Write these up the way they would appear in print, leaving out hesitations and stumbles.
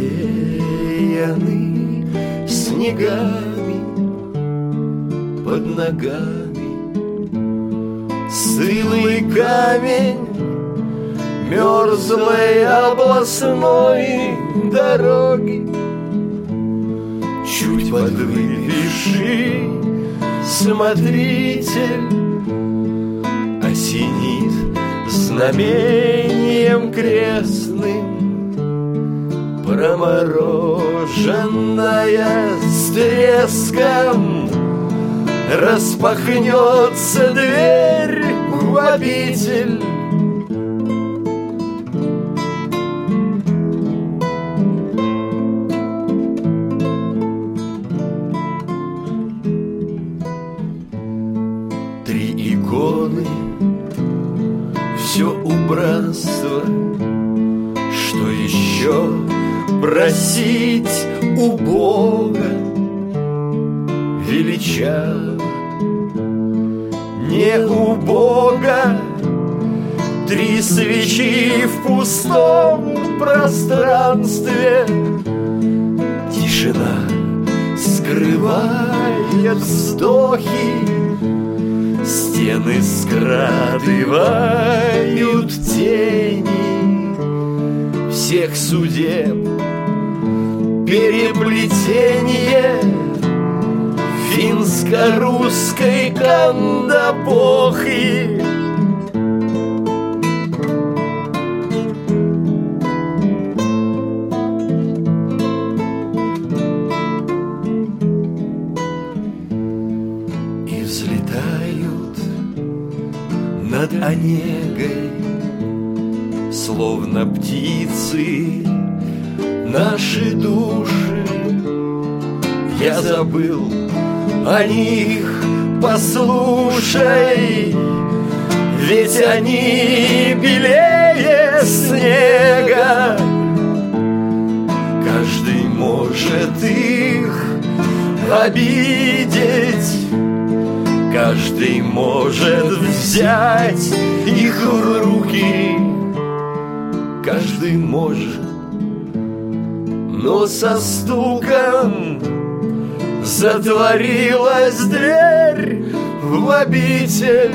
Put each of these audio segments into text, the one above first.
усеяны снегами под ногами. Стылый камень мерзлой областной дороги, чуть подвыпивший смотритель осенит знамением крестным. Промороженная с треском распахнется дверь в обитель. Три иконы, все убранство, что еще просить у Бога величаво, не у Бога. Три свечи в пустом пространстве, тишина скрывает вздохи, стены скрадывают тени всех судеб, переплетение финско-русской кандапохи. И взлетают над Онегой, словно птицы, наши души. Я забыл о них, послушай, ведь они белее снега. Каждый может их обидеть, каждый может взять их в руки, каждый может, но со стуком затворилась дверь в обитель.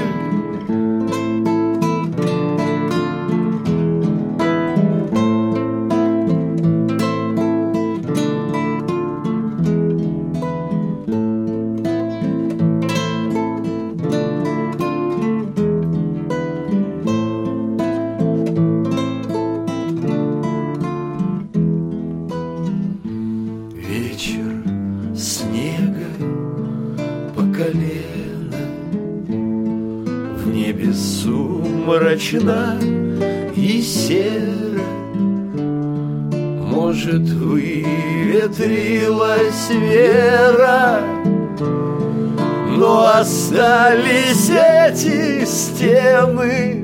Вечер снега по колено, в небе сумрачно и серо. Может, выветрилась вера, но остались эти стены.